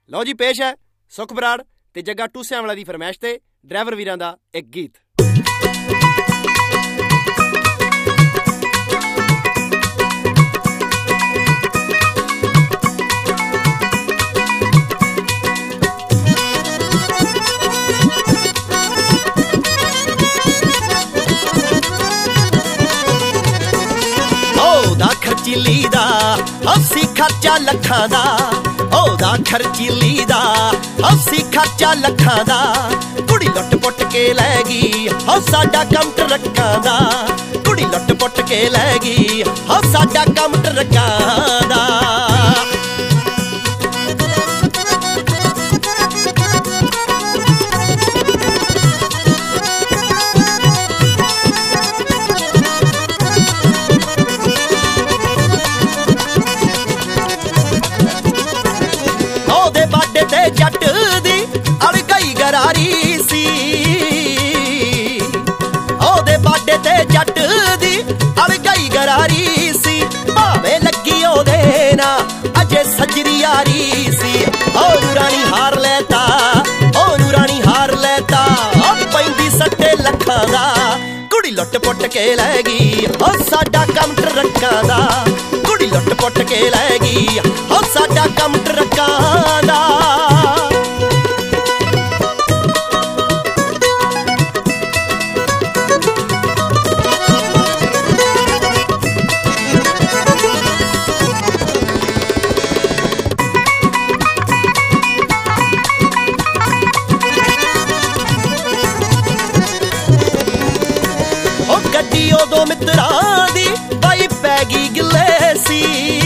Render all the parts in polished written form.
ਲਓ ਜੀ, ਪੇਸ਼ ਹੈ ਸੁਖ ਬਰਾੜ ਤੇ ਜੱਗਾ ਟੂਸਿਆਂ ਵਾਲਾ ਦੀ ਫਰਮਾਇਸ਼ ਤੇ ਡਰਾਈਵਰ ਵੀਰਾਂ ਦਾ ਇੱਕ ਗੀਤ। ਉਹਦਾ ਖਰਚੀਲੀ ਦਾ ਹੱਸੀ ਖਰਚਾ ਲੱਖਾਂ ਦਾ, ਉਹਦਾ ਖਰਚੀਲੀ ਦਾ ਹੱਸੀ ਖਰਚਾ ਲੱਖਾਂ ਦਾ, ਕੁੜੀ ਲੁੱਟ ਪੁੱਟ ਕੇ ਲੈ ਗਈ ਹੋ ਸਾਡਾ ਕੰਮ ਟਰੱਕਾਂ ਦਾ, ਕੁੜੀ ਲੁੱਟ ਪੁੱਟ ਕੇ ਲੈ ਗਈ ਹੋ ਸਾਡਾ ਕੰਮ ਟਰੱਕਾਂ ਦਾ। ਜੱਟ ਦੀ ਅੜਗਈ ਗਰਾਰੀ ਸੀ, ਉਹਦੇ ਬਾਡੇ ਤੇ ਜੱਟ ਦੀ ਅੜਗਈ ਗਰਾਰੀ ਸੀ, ਭਾਵੇਂ ਲੱਗੀ ਉਹਦੇ ਨਾ ਅਜੇ ਸੱਜਰੀ ਯਾਰੀ ਸੀ। ਉਹਨੂੰ ਰਾਣੀ ਹਾਰ ਲੈਤਾ, ਉਹਨੂੰ ਰਾਣੀ ਹਾਰ ਲੈਤਾ, ਉਹ ਪੈਂਦੀ ਸੱਟੇ ਲੱਖਾਂ ਦਾ, ਕੁੜੀ ਲੁੱਟ ਪੁੱਟ ਕੇ ਲੈ ਗਈ ਉਹ ਸਾਡਾ ਕੰਮ ਟਰੱਕਾਂ ਦਾ, ਕੁੜੀ ਲੁੱਟ ਪੁੱਟ ਕੇ ਲੈ ਗਈ ਉਹ ਸਾਡਾ ਕੰਮ ਟਰੱਕਾਂ ਦਾ। ਗੱਡੀ ਉਦੋਂ ਮਿੱਤਰਾਂ ਦੀ ਬਾਈ ਪੈ ਗਈ ਗਿੱਲੇ ਸੀ,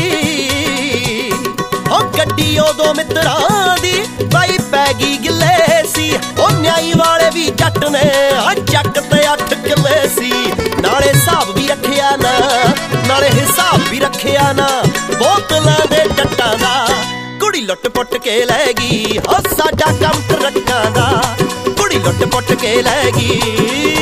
ਉਹ ਗੱਡੀ ਉਦੋਂ ਮਿੱਤਰਾਂ ਦੀ ਬਾਈ ਪੈ ਗਈ ਗਿੱਲੇ ਸੀ, ਉਹ ਨਿਆਈ ਵਾਲੇ ਵੀ ਜੱਟ ਨੇ ਚੱਕ ਤੇ 8 ਕਿੱਲੇ ਸੀ, ਨਾਲੇ ਹਿਸਾਬ ਵੀ ਰੱਖਿਆ ਨਾ, ਨਾਲੇ ਹਿਸਾਬ ਵੀ ਰੱਖਿਆ ਨਾ ਬੋਤਲਾਂ ਦੇ ਟੱਟਾਂ ਦਾ, ਕੁੜੀ ਲੁੱਟ ਪੁੱਟ ਕੇ ਲੈ ਗਈ ਉਹ ਸਾਡਾ ਕੰਮ ਟਰੱਕਾਂ ਦਾ, ਕੁੜੀ ਲੁੱਟ ਪੁੱਟ ਕੇ ਲੈ ਗਈ।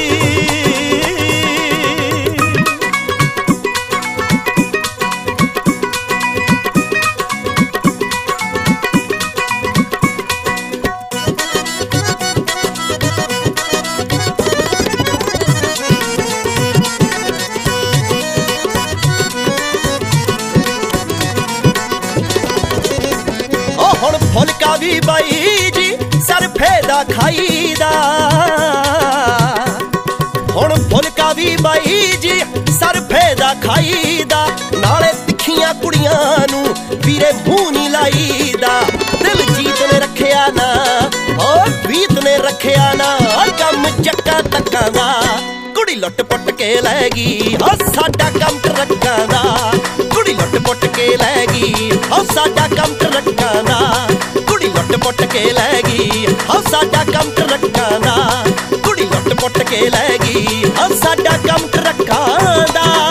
ਹੁਣ ਫੁਲਕਾ ਵੀ ਬਾਈ ਜੀ ਸਰਫੇ ਦਾ ਖਾਈਦਾ, ਹੁਣ ਫੁਲਕਾ ਵੀ ਬਾਈ ਜੀ ਸਰਫੇ ਦਾ ਖਾਈਦਾ, ਨਾਲੇ ਤਿੱਖੀਆਂ ਕੁੜੀਆਂ ਨੂੰ ਵੀਰੇ ਮੂੰਹ ਨੀ ਲਾਈਦਾ, ਦਿਲਜੀਤ ਨੇ ਰੱਖਿਆ ਨਾ ਉਹ ਵੀਤ ਨੇ ਰੱਖਿਆ ਨਾ ਕੰਮ ਚੱਕਾਂ ਤੱਕਾਂ ਦਾ, ਕੁੜੀ ਲੁੱਟ ਪੁੱਟ ਕੇ ਲੈ ਗਈ ਉਹ ਸਾਡਾ ਕੰਮ ਟਰੱਕਾਂ ਦਾ, ਕੁੜੀ ਲੁੱਟ ਪੁੱਟ ਕੇ ਲੈ ਗਈ ਉਹ ਸਾਡਾ ਕੰਮ ਟਰੱਕਾਂ ਦਾ, ਕੁੜੀ ਲੁੱਟ ਪੁੱਟ ਕੇ ਲੈ ਗਈ ਉਹ ਸਾਡਾ ਕੰਮ ਟਰੱਕਾਂ ਦਾ, ਕੁੜੀ ਲੁੱਟ ਪੁੱਟ ਕੇ ਲੈ ਗਈ ਉਹ ਸਾਡਾ ਕੰਮ ਟਰੱਕਾਂ ਦਾ।